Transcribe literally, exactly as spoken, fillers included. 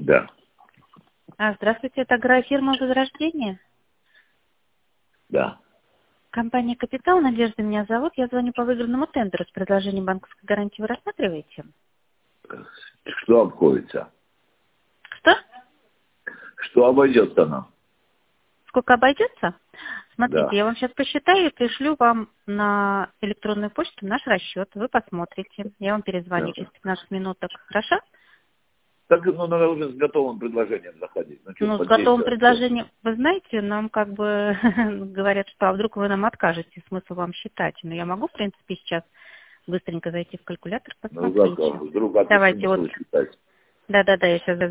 Да. А, здравствуйте, это агрофирма «Возрождение». Да. Компания «Капитал», Надежда меня зовут. Я звоню по выигранному тендеру с предложением банковской гарантии. Вы рассматриваете? Что обходится? Что? Что обойдется нам? Сколько обойдется? Смотрите, Да. я вам сейчас посчитаю и пришлю вам на электронную почту наш расчет. Вы посмотрите. Я вам перезвоню Да. через пятнадцать минуток. Хорошо? Так, ну, надо уже с готовым предложением заходить. Ну, что, Ну, с под готовым действие, что? предложением, вы знаете, нам как бы говорят, что а вдруг вы нам откажете, смысл вам считать. Но я могу, в принципе, сейчас быстренько зайти в калькулятор, Ну, как, посмотрите. вдруг от Давайте вот, смысла считать. да-да-да, я сейчас